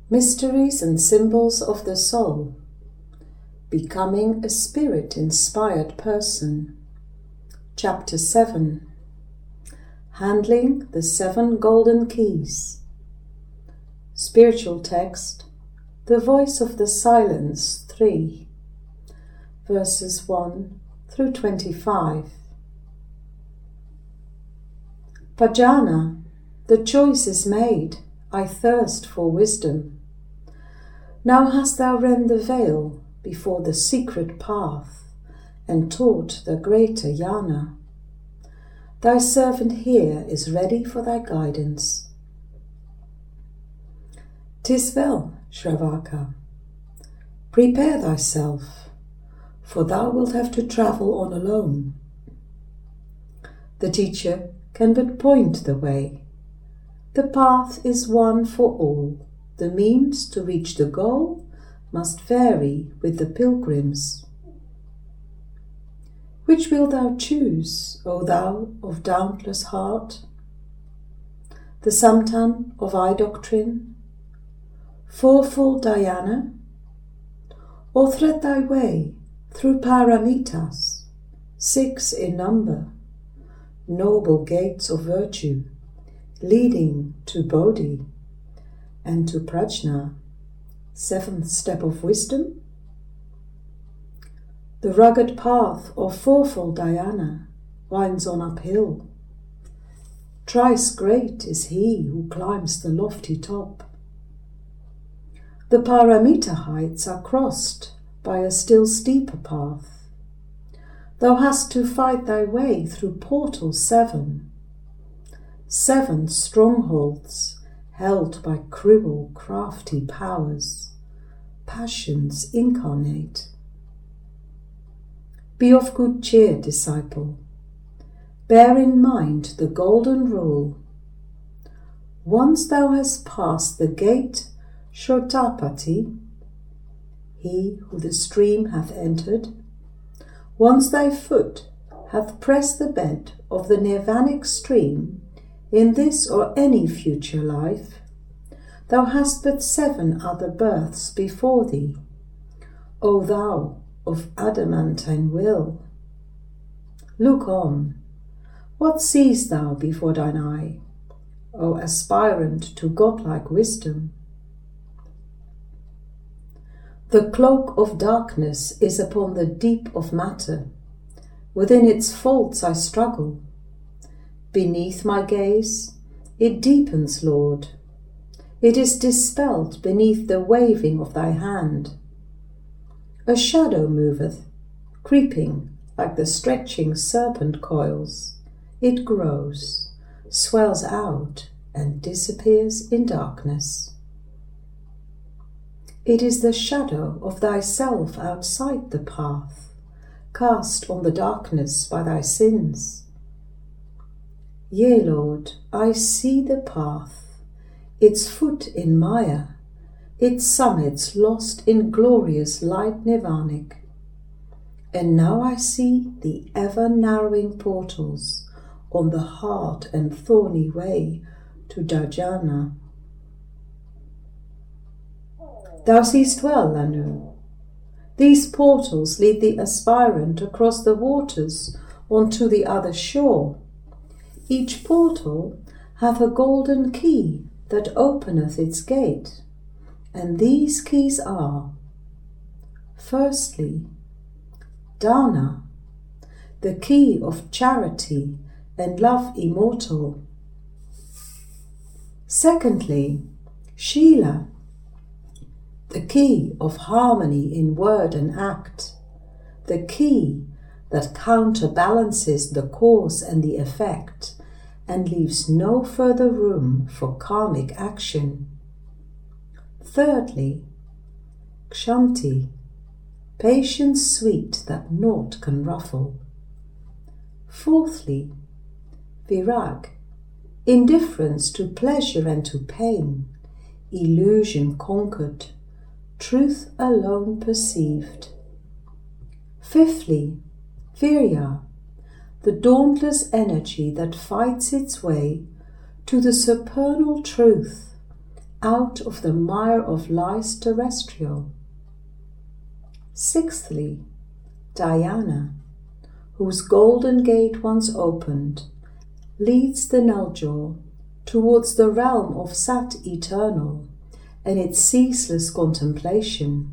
Mysteries and Symbols of the Soul. Becoming a Spirit-Inspired Person. Chapter 7. Handling the 7 Golden Keys. Spiritual text, The Voice of the Silence 3, verses 1 through 25. Bhajana, the choice is made, I thirst for wisdom. Now hast thou rent the veil before the secret path, and taught the greater jnana. Thy servant here is ready for thy guidance. 'Tis well, Shravaka. Prepare thyself, for thou wilt have to travel on alone. The teacher can but point the way. The path is one for all. The means to reach the goal must vary with the pilgrims. Which wilt thou choose, O thou of dauntless heart? The samtan of eye-doctrine, fourfold dhyana, or thread thy way through paramitas, 6 in number, noble gates of virtue, leading to Bodhi and to Prajna, 7th step of wisdom? The rugged path of fourfold dhyana winds on uphill. Thrice great is he who climbs the lofty top. The paramita heights are crossed by a still steeper path. Thou hast to fight thy way through portal 7, 7 strongholds held by cruel, crafty powers, passions incarnate. Be of good cheer, disciple. Bear in mind the golden rule. Once thou hast passed the gate Shrotapati, he who the stream hath entered, once thy foot hath pressed the bed of the nirvanic stream, in this or any future life, thou hast but 7 other births before thee, O thou of adamantine will. Look on, what seest thou before thine eye, O aspirant to godlike wisdom? The cloak of darkness is upon the deep of matter. Within its folds I struggle. Beneath my gaze, it deepens, Lord. It is dispelled beneath the waving of thy hand. A shadow moveth, creeping like the stretching serpent coils. It grows, swells out, and disappears in darkness. It is the shadow of thyself outside the path, cast on the darkness by thy sins. Yea, Lord, I see the path, its foot in Maya, its summits lost in glorious light nirvanic. And now I see the ever-narrowing portals on the hard and thorny way to Dharjana. Thou seest well, Lanu. These portals lead the aspirant across the waters onto the other shore. Each portal hath a golden key that openeth its gate, and these keys are: firstly, Dana, the key of charity and love immortal. Secondly, Shila, the key of harmony in word and act, the key that counterbalances the cause and the effect, and leaves no further room for karmic action. Thirdly, Kshanti, patience sweet that naught can ruffle. Fourthly, Virag, indifference to pleasure and to pain, illusion conquered, truth alone perceived. Fifthly, Virya, the dauntless energy that fights its way to the supernal truth out of the mire of lies terrestrial. Sixthly, Dhyana, whose golden gate once opened, leads the Naljaw towards the realm of Sat eternal and its ceaseless contemplation.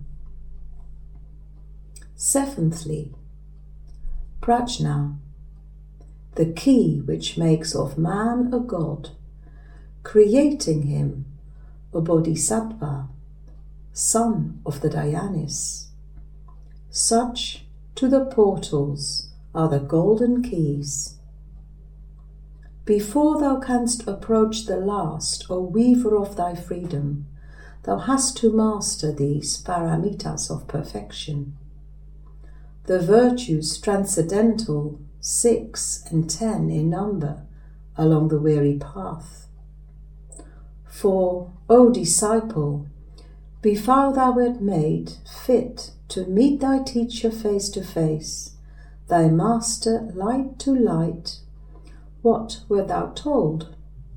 Seventhly, Prajna, the key which makes of man a god, creating him a bodhisattva, son of the Dhyanis. Such to the portals are the golden keys. Before thou canst approach the last, O weaver of thy freedom, thou hast to master these paramitas of perfection. The virtues transcendental, 6 and 10 in number, along the weary path. For, O disciple, before thou wert made fit to meet thy teacher face to face, thy master light to light, what wert thou told?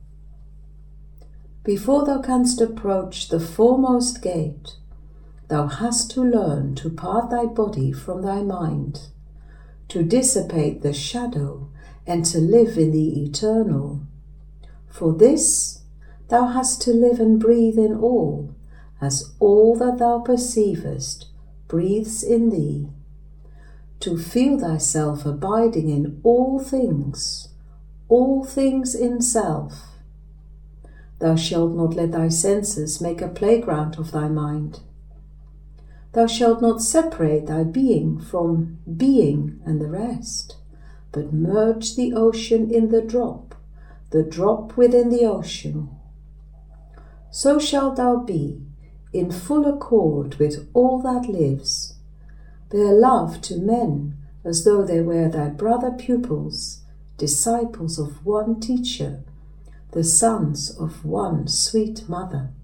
Before thou canst approach the foremost gate, thou hast to learn to part thy body from thy mind, to dissipate the shadow and to live in the eternal. For this thou hast to live and breathe in all, as all that thou perceivest breathes in thee, to feel thyself abiding in all things in self. Thou shalt not let thy senses make a playground of thy mind. Thou shalt not separate thy being from being and the rest, but merge the ocean in the drop within the ocean. So shalt thou be, in full accord with all that lives. Bear love to men as though they were thy brother pupils, disciples of one teacher, the sons of one sweet mother.